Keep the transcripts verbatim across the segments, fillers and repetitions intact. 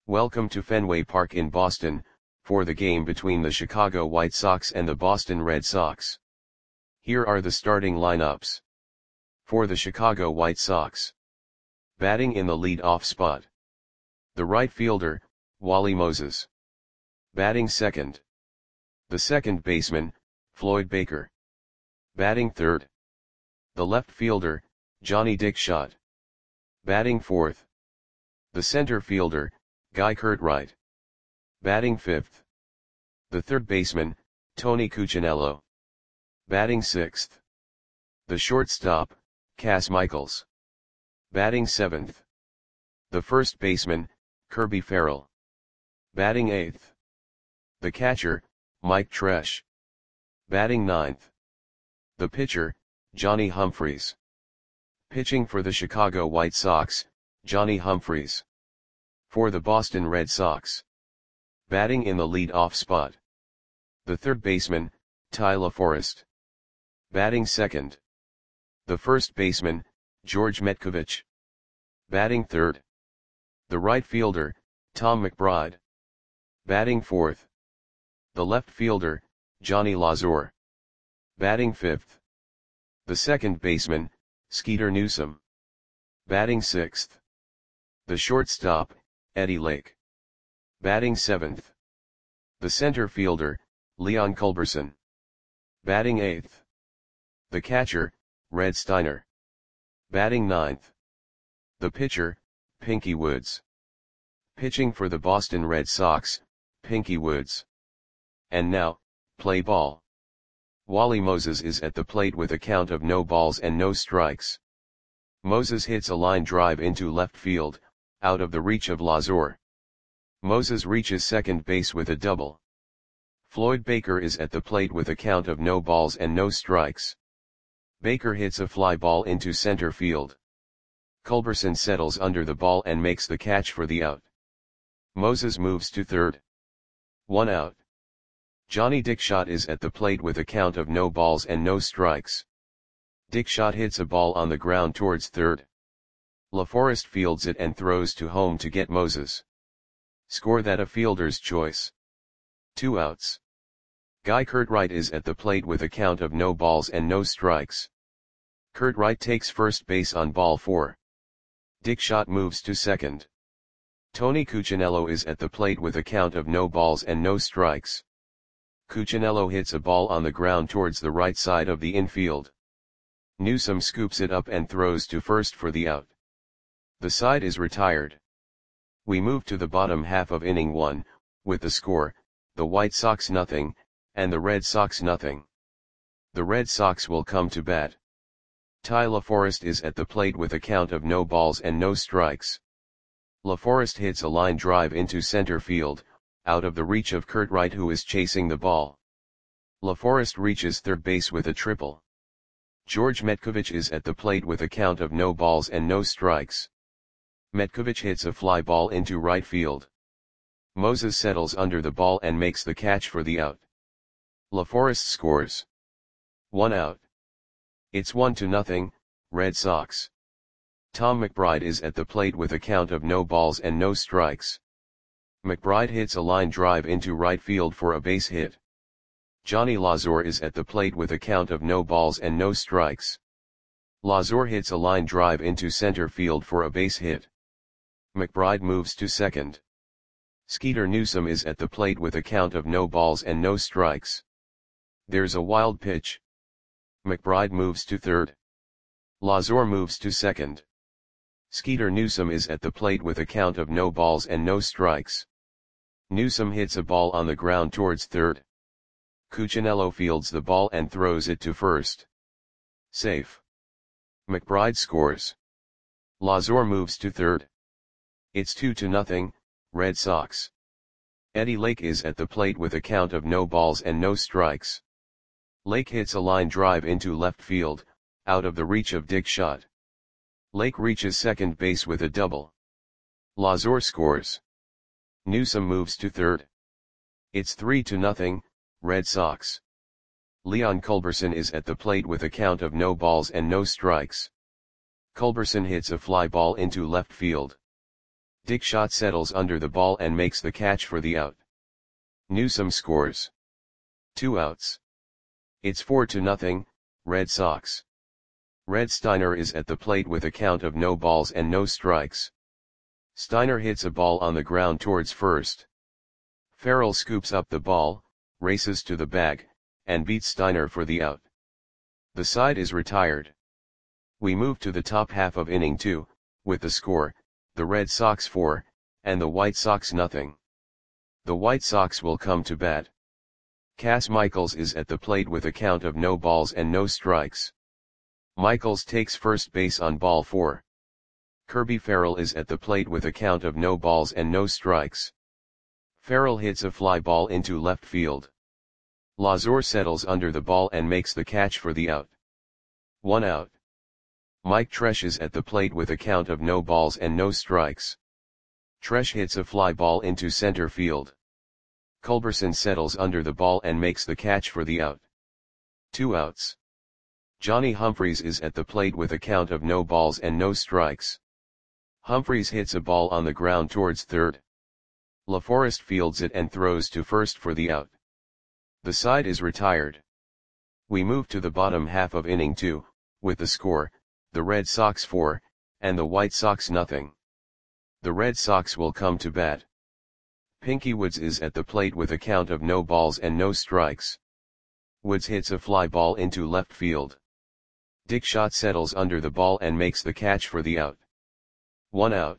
Welcome to Fenway Park in Boston, for the game between the Chicago White Sox and the Boston Red Sox. Here are the starting lineups. For the Chicago White Sox. Batting in the lead-off spot. The right fielder, Wally Moses. Batting second. The second baseman, Floyd Baker. Batting third. The left fielder, Johnny Dickshot. Batting fourth. The center fielder, Guy Curtright. Batting fifth. The third baseman, Tony Cuccinello. Batting sixth. The shortstop, Cas Michaels. Batting seventh. The first baseman, Kirby Farrell. Batting eighth. The catcher, Mike Tresh. Batting ninth. The pitcher, Johnny Humphreys. Pitching for the Chicago White Sox, Johnny Humphreys. For the Boston Red Sox. Batting in the lead-off spot. The third baseman, Ty LaForest. Batting second. The first baseman, George Metcovich. Batting third. The right fielder, Tom McBride. Batting fourth. The left fielder, Johnny Lazor. Batting fifth. The second baseman, Skeeter Newsome. Batting sixth. The shortstop, Eddie Lake. Batting seventh. The center fielder, Leon Culberson. Batting eighth. The catcher, Red Steiner. Batting ninth. The pitcher, Pinky Woods. Pitching for the Boston Red Sox, Pinky Woods. And now, play ball. Wally Moses is at the plate with a count of no balls and no strikes. Moses hits a line drive into left field, out of the reach of Lazor. Moses reaches second base with a double. Floyd Baker is at the plate with a count of no balls and no strikes. Baker hits a fly ball into center field. Culberson settles under the ball and makes the catch for the out. Moses moves to third. One out. Johnny Dickshot is at the plate with a count of no balls and no strikes. Dickshot hits a ball on the ground towards third. LaForest fields it and throws to home to get Moses. Score that a fielder's choice. Two outs. Guy Curtright is at the plate with a count of no balls and no strikes. Curtright takes first base on ball four. Dickshot moves to second. Tony Cuccinello is at the plate with a count of no balls and no strikes. Cuccinello hits a ball on the ground towards the right side of the infield. Newsome scoops it up and throws to first for the out. The side is retired. We move to the bottom half of inning one, with the score, the White Sox nothing, and the Red Sox nothing. The Red Sox will come to bat. Ty LaForest is at the plate with a count of no balls and no strikes. LaForest hits a line drive into center field, out of the reach of Curtright who is chasing the ball. LaForest reaches third base with a triple. George Metcovich is at the plate with a count of no balls and no strikes. Metcovich hits a fly ball into right field. Moses settles under the ball and makes the catch for the out. LaForest scores. One out. It's one to nothing, Red Sox. Tom McBride is at the plate with a count of no balls and no strikes. McBride hits a line drive into right field for a base hit. Johnny Lazor is at the plate with a count of no balls and no strikes. Lazor hits a line drive into center field for a base hit. McBride moves to second. Skeeter Newsome is at the plate with a count of no balls and no strikes. There's a wild pitch. McBride moves to third. Lazor moves to second. Skeeter Newsome is at the plate with a count of no balls and no strikes. Newsome hits a ball on the ground towards third. Cuccinello fields the ball and throws it to first. Safe. McBride scores. Lazor moves to third. It's two to nothing, Red Sox. Eddie Lake is at the plate with a count of no balls and no strikes. Lake hits a line drive into left field, out of the reach of Dickshot. Lake reaches second base with a double. Lazor scores. Newsome moves to third. It's three to nothing, Red Sox. Leon Culberson is at the plate with a count of no balls and no strikes. Culberson hits a fly ball into left field. Dick Schott settles under the ball and makes the catch for the out. Newsome scores. Two outs. It's four to nothing, Red Sox. Red Steiner is at the plate with a count of no balls and no strikes. Steiner hits a ball on the ground towards first. Farrell scoops up the ball, races to the bag, and beats Steiner for the out. The side is retired. We move to the top half of inning two, with the score, the Red Sox four, and the White Sox nothing. The White Sox will come to bat. Cass Michaels is at the plate with a count of no balls and no strikes. Michaels takes first base on ball four. Kirby Farrell is at the plate with a count of no balls and no strikes. Farrell hits a fly ball into left field. Lazor settles under the ball and makes the catch for the out. One out. Mike Tresh is at the plate with a count of no balls and no strikes. Tresh hits a fly ball into center field. Culberson settles under the ball and makes the catch for the out. Two outs. Johnny Humphreys is at the plate with a count of no balls and no strikes. Humphreys hits a ball on the ground towards third. LaForest fields it and throws to first for the out. The side is retired. We move to the bottom half of inning two, with the score, the Red Sox four, and the White Sox nothing. The Red Sox will come to bat. Pinky Woods is at the plate with a count of no balls and no strikes. Woods hits a fly ball into left field. Dick Schott settles under the ball and makes the catch for the out. One out.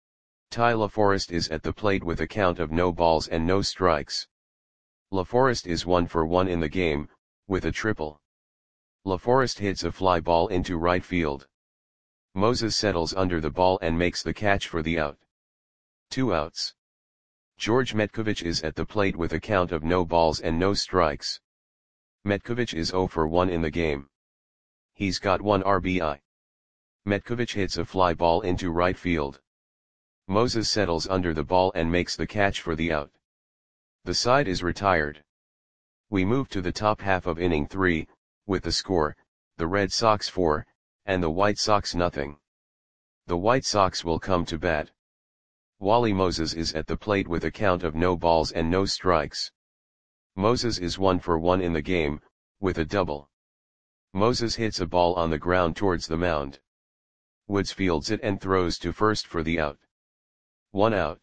Ty LaForest is at the plate with a count of no balls and no strikes. LaForest is one for one in the game, with a triple. LaForest hits a fly ball into right field. Moses settles under the ball and makes the catch for the out. Two outs. George Metkovich is at the plate with a count of no balls and no strikes. Metkovich is zero for one in the game. He's got one R B I. Metkovich hits a fly ball into right field. Moses settles under the ball and makes the catch for the out. The side is retired. We move to the top half of inning three, with the score, the Red Sox four, and the White Sox nothing. The White Sox will come to bat. Wally Moses is at the plate with a count of no balls and no strikes. Moses is one for one in the game, with a double. Moses hits a ball on the ground towards the mound. Woods fields it and throws to first for the out. One out.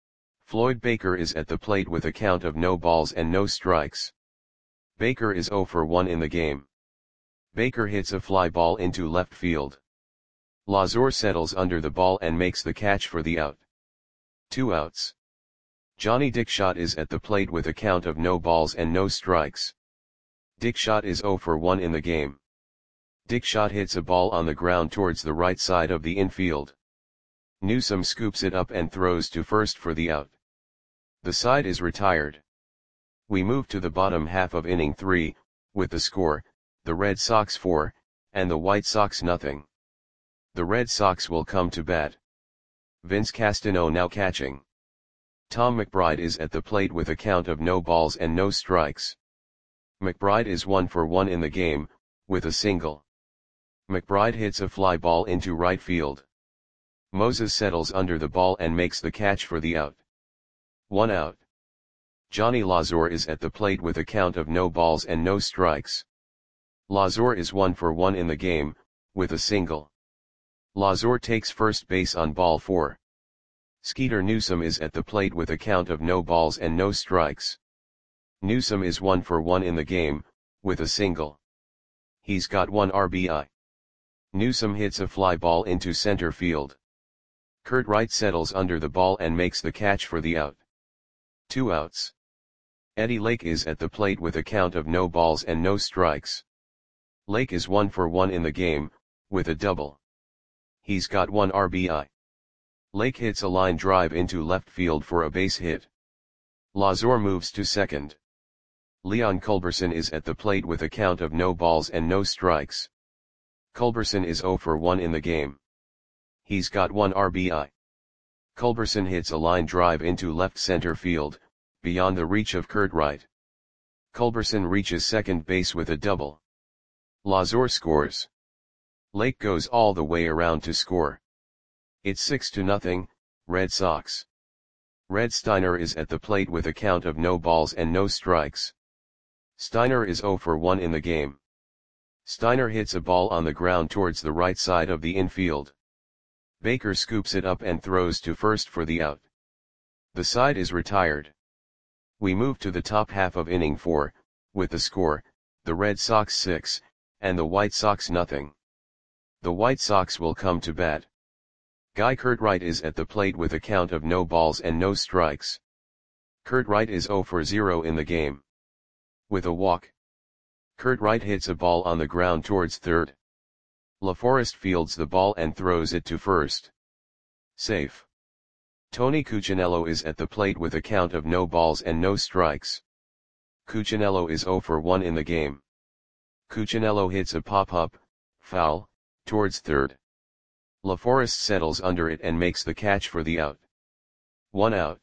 Floyd Baker is at the plate with a count of no balls and no strikes. Baker is zero for one in the game. Baker hits a fly ball into left field. Lazor settles under the ball and makes the catch for the out. Two outs. Johnny Dick Schott is at the plate with a count of no balls and no strikes. Dick Schott is zero for one in the game. Dick Schott hits a ball on the ground towards the right side of the infield. Newsome scoops it up and throws to first for the out. The side is retired. We move to the bottom half of inning three, with the score, the Red Sox four, and the White Sox nothing. The Red Sox will come to bat. Vince Castano now catching. Tom McBride is at the plate with a count of no balls and no strikes. McBride is one for one in the game, with a single. McBride hits a fly ball into right field. Moses settles under the ball and makes the catch for the out. One out. Johnny Lazor is at the plate with a count of no balls and no strikes. Lazor is one for one in the game, with a single. Lazor takes first base on ball four. Skeeter Newsome is at the plate with a count of no balls and no strikes. Newsome is one for one in the game, with a single. He's got one R B I. Newsome hits a fly ball into center field. Kurt Wright settles under the ball and makes the catch for the out. Two outs. Eddie Lake is at the plate with a count of no balls and no strikes. Lake is one for one in the game, with a double. He's got one R B I. Lake hits a line drive into left field for a base hit. Lazor moves to second. Leon Culberson is at the plate with a count of no balls and no strikes. Culberson is zero for one in the game. He's got one R B I. Culberson hits a line drive into left center field, beyond the reach of Kurt Wright. Culberson reaches second base with a double. Lazor scores. Lake goes all the way around to score. It's six to nothing, Red Sox. Red Steiner is at the plate with a count of no balls and no strikes. Steiner is zero for one in the game. Steiner hits a ball on the ground towards the right side of the infield. Baker scoops it up and throws to first for the out. The side is retired. We move to the top half of inning four, with the score, the Red Sox six, and the White Sox nothing. The White Sox will come to bat. Guy Curtright is at the plate with a count of no balls and no strikes. Curtright is zero for zero in the game. With a walk, Curtright hits a ball on the ground towards third. LaForest fields the ball and throws it to first. Safe. Tony Cuccinello is at the plate with a count of no balls and no strikes. Cuccinello is zero for one in the game. Cuccinello hits a pop-up, foul, towards third. LaForest settles under it and makes the catch for the out. One out.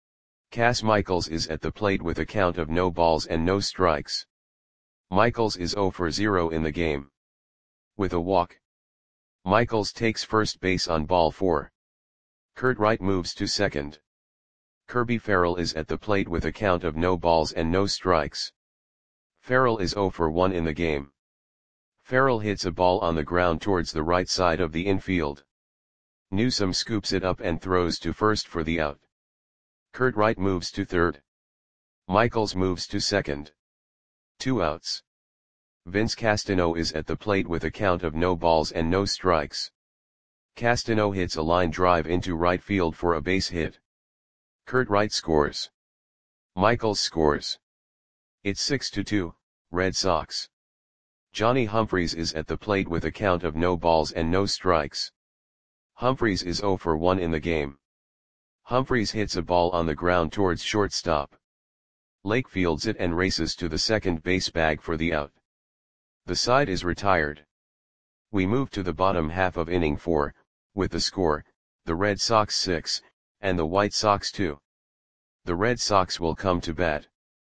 Cas Michaels is at the plate with a count of no balls and no strikes. Michaels is zero for zero in the game. With a walk, Michaels takes first base on ball four. Curtright moves to second. Kirby Farrell is at the plate with a count of no balls and no strikes. Farrell is zero for one in the game. Farrell hits a ball on the ground towards the right side of the infield. Newsom scoops it up and throws to first for the out. Curtright moves to third. Michaels moves to second. Two outs. Vince Castano is at the plate with a count of no balls and no strikes. Castano hits a line drive into right field for a base hit. Curtright scores. Michaels scores. It's six to two, Red Sox. Johnny Humphreys is at the plate with a count of no balls and no strikes. Humphreys is zero for one in the game. Humphreys hits a ball on the ground towards shortstop. Lake fields it and races to the second base bag for the out. The side is retired. We move to the bottom half of inning four, with the score, the Red Sox six, and the White Sox two. The Red Sox will come to bat.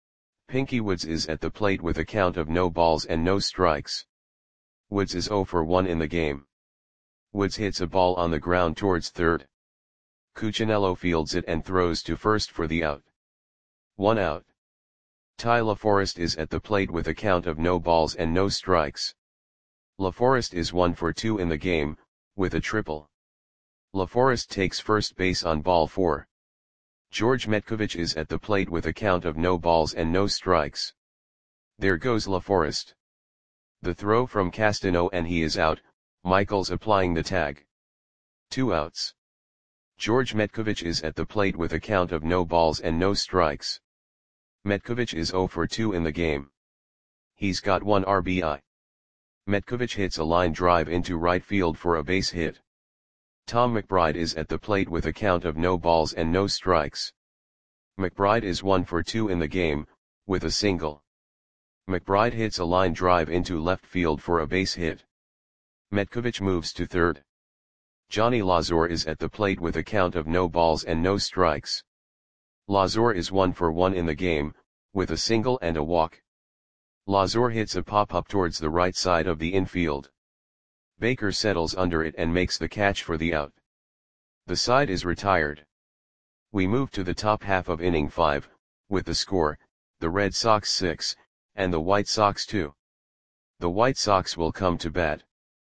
Pinky Woods is at the plate with a count of no balls and no strikes. Woods is zero for one in the game. Woods hits a ball on the ground towards third. Cuccinello fields it and throws to first for the out. One out. Ty LaForest is at the plate with a count of no balls and no strikes. LaForest is one for two in the game, with a triple. LaForest takes first base on ball four. George Metkovich is at the plate with a count of no balls and no strikes. There goes LaForest. The throw from Castano and he is out, Michaels applying the tag. Two outs. George Metkovich is at the plate with a count of no balls and no strikes. Metkovich is zero for two in the game. He's got one R B I. Metkovich hits a line drive into right field for a base hit. Tom McBride is at the plate with a count of no balls and no strikes. McBride is one for two in the game, with a single. McBride hits a line drive into left field for a base hit. Metkovich moves to third. Johnny Lazor is at the plate with a count of no balls and no strikes. Lazor is one for one in the game, with a single and a walk. Lazor hits a pop-up towards the right side of the infield. Baker settles under it and makes the catch for the out. The side is retired. We move to the top half of inning five, with the score, the Red Sox six, and the White Sox two. The White Sox will come to bat.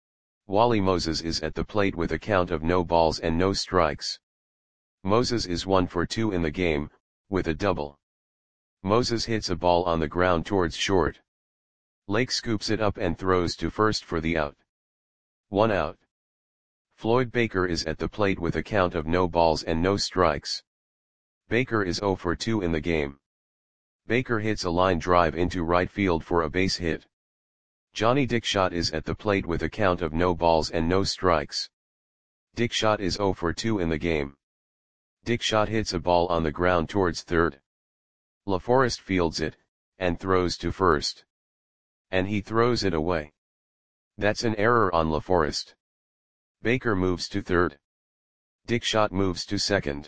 Wally Moses is at the plate with a count of no balls and no strikes. Moses is one for two in the game, with a double. Moses hits a ball on the ground towards short. Lake scoops it up and throws to first for the out. One out. Floyd Baker is at the plate with a count of no balls and no strikes. Baker is zero for two in the game. Baker hits a line drive into right field for a base hit. Johnny Dickshot is at the plate with a count of no balls and no strikes. Dickshot is zero for two in the game. Dickshot hits a ball on the ground towards third. LaForest fields it, and throws to first. And he throws it away. That's an error on LaForest. Baker moves to third. Dickshot moves to second.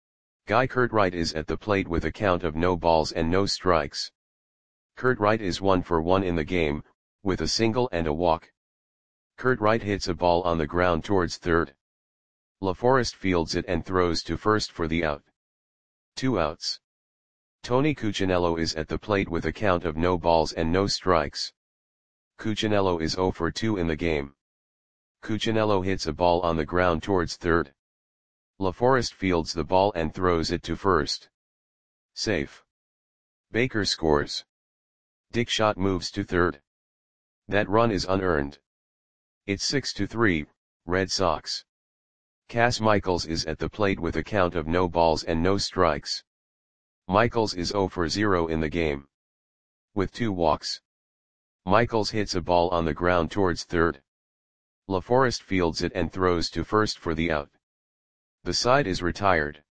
Guy Curtright is at the plate with a count of no balls and no strikes. Curtright is one for one in the game, with a single and a walk. Curtright hits a ball on the ground towards third. LaForest fields it and throws to first for the out. Two outs. Tony Cuccinello is at the plate with a count of no balls and no strikes. Cuccinello is oh for two in the game. Cuccinello hits a ball on the ground towards third. LaForest fields the ball and throws it to first. Safe. Baker scores. Dick Schott moves to third. That run is unearned. It's six to three, Red Sox. Cas Michaels is at the plate with a count of no balls and no strikes. Michaels is oh for zero in the game. With two walks. Michaels hits a ball on the ground towards third. LaForest fields it and throws to first for the out. The side is retired.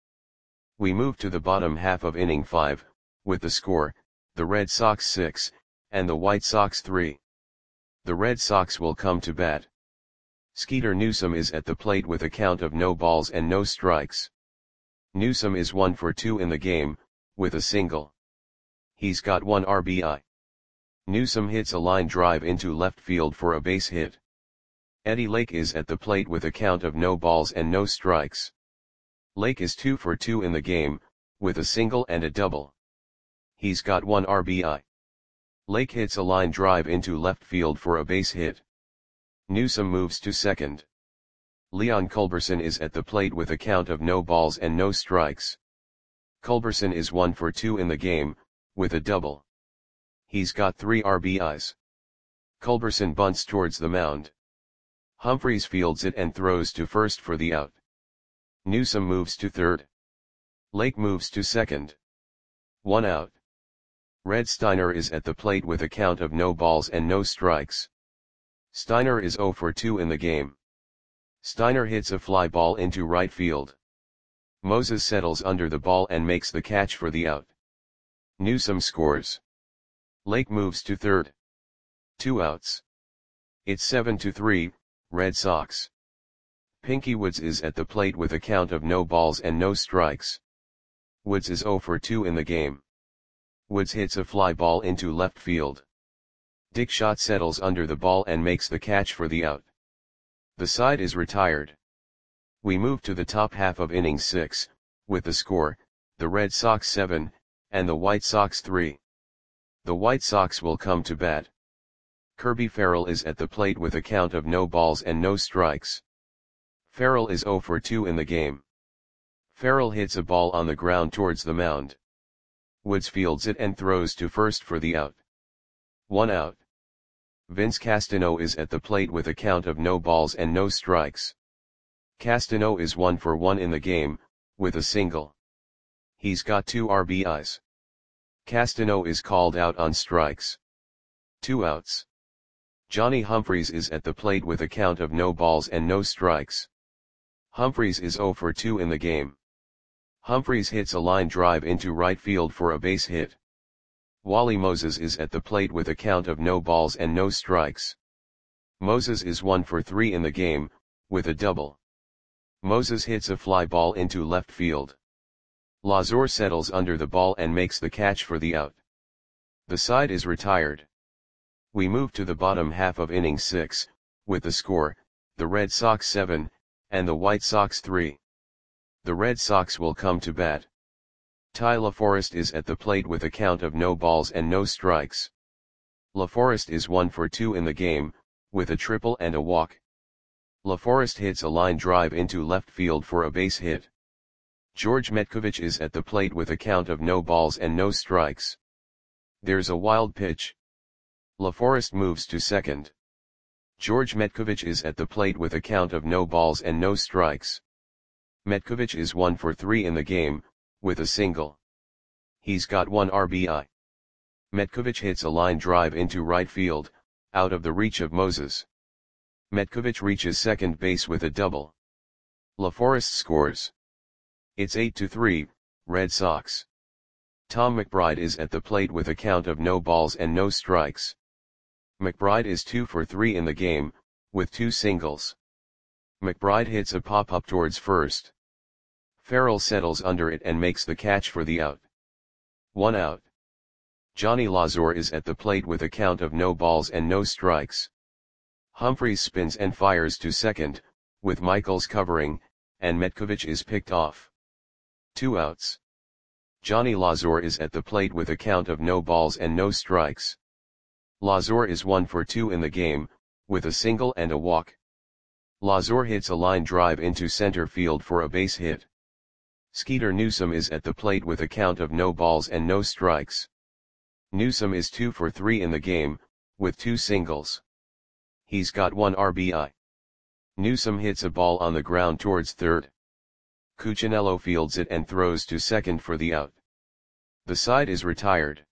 We move to the bottom half of inning five, with the score, the Red Sox six, and the White Sox three. The Red Sox will come to bat. Skeeter Newsom is at the plate with a count of no balls and no strikes. Newsom is one for two in the game, with a single. He's got one R B I. Newsom hits a line drive into left field for a base hit. Eddie Lake is at the plate with a count of no balls and no strikes. Lake is two for two in the game, with a single and a double. He's got one R B I. Lake hits a line drive into left field for a base hit. Newsom moves to second. Leon Culberson is at the plate with a count of no balls and no strikes. Culberson is one for two in the game, with a double. He's got three R B Is. Culberson bunts towards the mound. Humphries fields it and throws to first for the out. Newsom moves to third. Lake moves to second. One out. Red Steiner is at the plate with a count of no balls and no strikes. Steiner is oh for two in the game. Steiner hits a fly ball into right field. Moses settles under the ball and makes the catch for the out. Newsom scores. Lake moves to third. Two outs. It's seven to three, Red Sox. Pinky Woods is at the plate with a count of no balls and no strikes. Woods is oh for two in the game. Woods hits a fly ball into left field. Dick Schott settles under the ball and makes the catch for the out. The side is retired. We move to the top half of inning six, with the score, the Red Sox seven, and the White Sox three. The White Sox will come to bat. Kirby Farrell is at the plate with a count of no balls and no strikes. Farrell is oh for two in the game. Farrell hits a ball on the ground towards the mound. Woods fields it and throws to first for the out. One out. Vince Castano is at the plate with a count of no balls and no strikes. Castano is one for one in the game, with a single. He's got two R B Is. Castano is called out on strikes. Two outs. Johnny Humphries is at the plate with a count of no balls and no strikes. Humphries is oh for two in the game. Humphries hits a line drive into right field for a base hit. Wally Moses is at the plate with a count of no balls and no strikes. Moses is one for three in the game, with a double. Moses hits a fly ball into left field. Lazor settles under the ball and makes the catch for the out. The side is retired. We move to the bottom half of inning six, with the score, the Red Sox seven, and the White Sox three. The Red Sox will come to bat. Ty LaForest is at the plate with a count of no balls and no strikes. LaForest is one for two in the game, with a triple and a walk. LaForest hits a line drive into left field for a base hit. George Metkovich is at the plate with a count of no balls and no strikes. There's a wild pitch. LaForest moves to second. George Metkovich is at the plate with a count of no balls and no strikes. Metkovich is one for three in the game, with a single. He's got one R B I. Metkovich hits a line drive into right field, out of the reach of Moses. Metkovich reaches second base with a double. LaForest scores. It's eight to three, Red Sox. Tom McBride is at the plate with a count of no balls and no strikes. McBride is two for three in the game, with two singles. McBride hits a pop-up towards first. Farrell settles under it and makes the catch for the out. One out. Johnny Lazor is at the plate with a count of no balls and no strikes. Humphries spins and fires to second, with Michaels covering, and Metkovic is picked off. Two outs. Johnny Lazor is at the plate with a count of no balls and no strikes. Lazor is one for two in the game, with a single and a walk. Lazor hits a line drive into center field for a base hit. Skeeter Newsome is at the plate with a count of no balls and no strikes. Newsome is two for three in the game, with two singles. He's got one R B I. Newsome hits a ball on the ground towards third. Cuccinello fields it and throws to second for the out. The side is retired.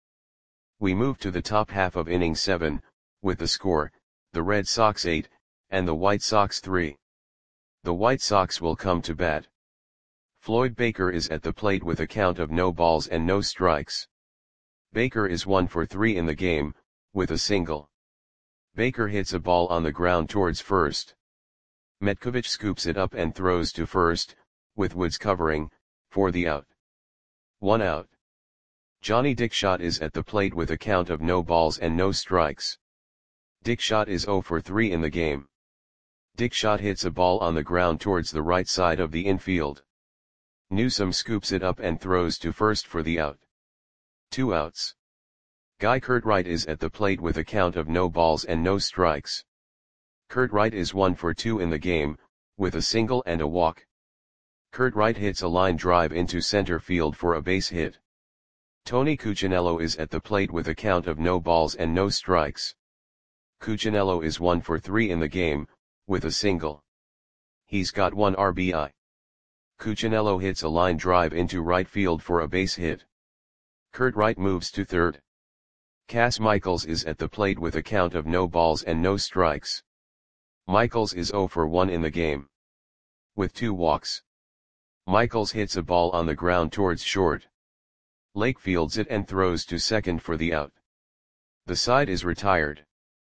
We move to the top half of inning seven, with the score, the Red Sox eight, and the White Sox three. The White Sox will come to bat. Floyd Baker is at the plate with a count of no balls and no strikes. Baker is one for three in the game, with a single. Baker hits a ball on the ground towards first. Metkovic scoops it up and throws to first, with Woods covering, for the out. One out. Johnny Dickshot is at the plate with a count of no balls and no strikes. Dickshot is zero for three in the game. Dickshot hits a ball on the ground towards the right side of the infield. Newsome scoops it up and throws to first for the out. Two outs. Guy Curtright is at the plate with a count of no balls and no strikes. Curtright is one for two in the game, with a single and a walk. Curtright hits a line drive into center field for a base hit. Tony Cuccinello is at the plate with a count of no balls and no strikes. Cuccinello is one for three in the game, with a single. He's got one R B I. Cuccinello hits a line drive into right field for a base hit. Curtright moves to third. Cass Michaels is at the plate with a count of no balls and no strikes. Michaels is zero for one in the game, with two walks. Michaels hits a ball on the ground towards short. Lake fields it and throws to second for the out. The side is retired.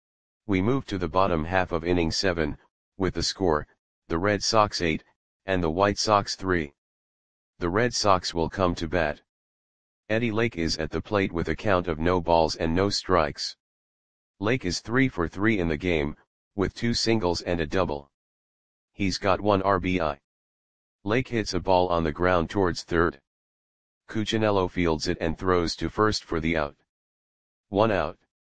We move to the bottom half of inning seven, with the score, the Red Sox eight, and the White Sox three. The Red Sox will come to bat. Eddie Lake is at the plate with a count of no balls and no strikes. Lake is three for three in the game, with two singles and a double. He's got one R B I. Lake hits a ball on the ground towards third. Cuccinello fields it and throws to first for the out. One out.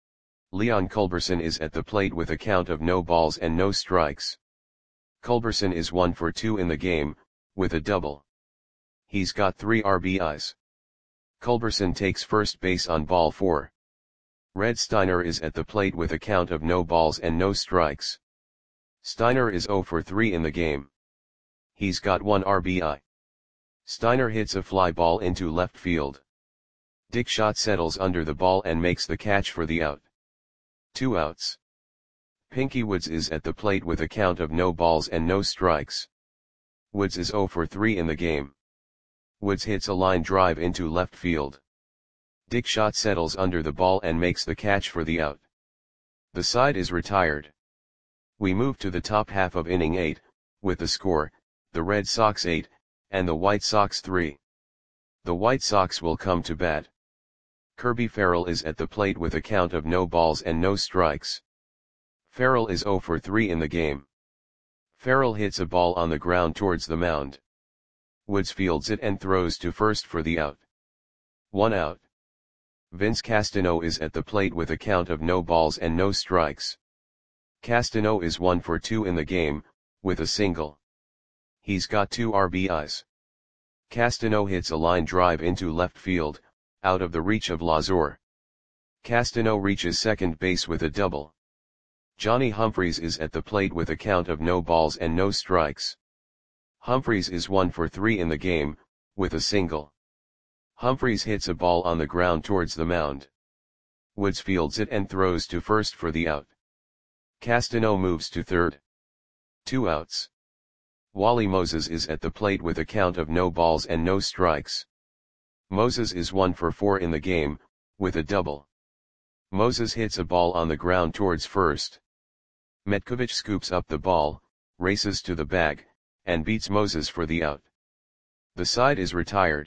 Leon Culberson is at the plate with a count of no balls and no strikes. Culberson is one for two in the game, with a double. He's got three R B Is. Culberson takes first base on ball four. Red Steiner is at the plate with a count of no balls and no strikes. Steiner is zero for three in the game. He's got one R B I. Steiner hits a fly ball into left field. Dickshot settles under the ball and makes the catch for the out. Two outs. Pinky Woods is at the plate with a count of no balls and no strikes. Woods is zero for three in the game. Woods hits a line drive into left field. Dickshot settles under the ball and makes the catch for the out. The side is retired. We move to the top half of inning eight, with the score, the Red Sox eight, and the White Sox three. The White Sox will come to bat. Kirby Farrell is at the plate with a count of no balls and no strikes. Farrell is zero for three in the game. Farrell hits a ball on the ground towards the mound. Woods fields it and throws to first for the out. One out. Vince Castano is at the plate with a count of no balls and no strikes. Castano is one for two in the game, with a single. He's got two R B Is. Castano hits a line drive into left field, out of the reach of Lazor. Castano reaches second base with a double. Johnny Humphreys is at the plate with a count of no balls and no strikes. Humphreys is one for three in the game, with a single. Humphreys hits a ball on the ground towards the mound. Woods fields it and throws to first for the out. Castano moves to third. Two outs. Wally Moses is at the plate with a count of no balls and no strikes. Moses is one for four in the game, with a double. Moses hits a ball on the ground towards first. Metkovic scoops up the ball, races to the bag, and beats Moses for the out. The side is retired.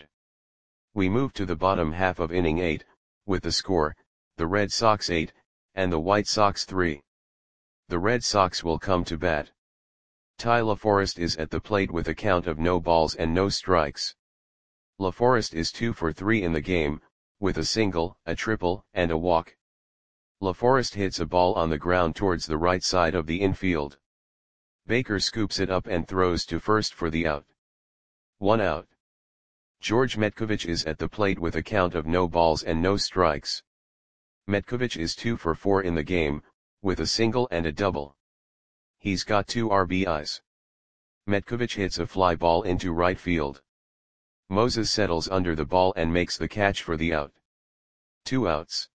We move to the bottom half of inning eight, with the score, the Red Sox eight, and the White Sox three. The Red Sox will come to bat. Ty LaForest is at the plate with a count of no balls and no strikes. LaForest is two for three in the game, with a single, a triple, and a walk. LaForest hits a ball on the ground towards the right side of the infield. Baker scoops it up and throws to first for the out. One out. George Metkovich is at the plate with a count of no balls and no strikes. Metkovich is two for four in the game, with a single and a double. He's got two R B Is. Metkovich hits a fly ball into right field. Moses settles under the ball and makes the catch for the out. Two outs.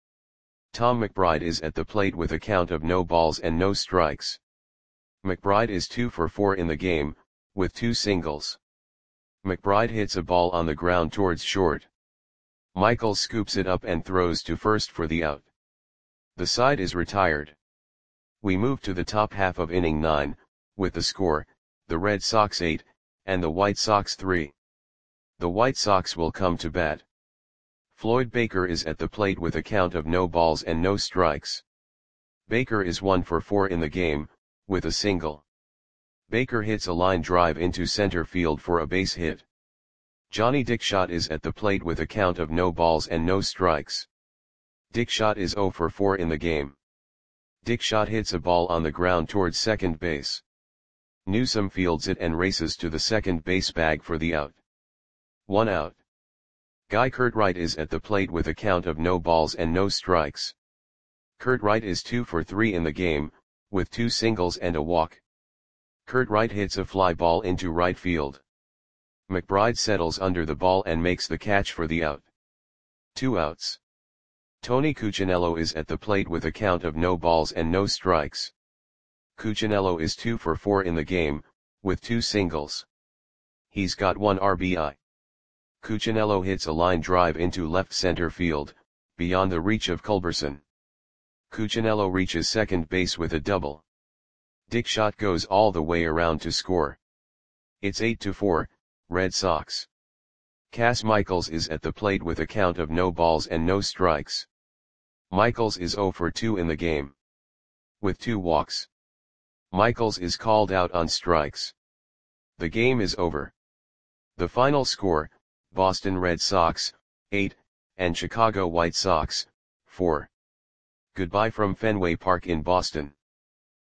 Tom McBride is at the plate with a count of no balls and no strikes. McBride is two for four in the game, with two singles. McBride hits a ball on the ground towards short. Michaels scoops it up and throws to first for the out. The side is retired. We move to the top half of inning nine, with the score, the Red Sox eight, and the White Sox three. The White Sox will come to bat. Floyd Baker is at the plate with a count of no balls and no strikes. Baker is one for four in the game, with a single. Baker hits a line drive into center field for a base hit. Johnny Dickshot is at the plate with a count of no balls and no strikes. Dickshot is zero for four in the game. Dickshot hits a ball on the ground towards second base. Newsom fields it and races to the second base bag for the out. One out. Guy Curtright is at the plate with a count of no balls and no strikes. Curtright is two for three in the game, with two singles and a walk. Curtright hits a fly ball into right field. McBride settles under the ball and makes the catch for the out. Two outs. Tony Cuccinello is at the plate with a count of no balls and no strikes. Cuccinello is two for four in the game, with two singles. He's got one R B I. Cuccinello hits a line drive into left center field, beyond the reach of Culberson. Cuccinello reaches second base with a double. Dickshot goes all the way around to score. It's eight to four, Red Sox. Cass Michaels is at the plate with a count of no balls and no strikes. Michaels is zero for two in the game, with two walks. Michaels is called out on strikes. The game is over. The final score, Boston Red Sox, eight, and Chicago White Sox, four. Goodbye from Fenway Park in Boston.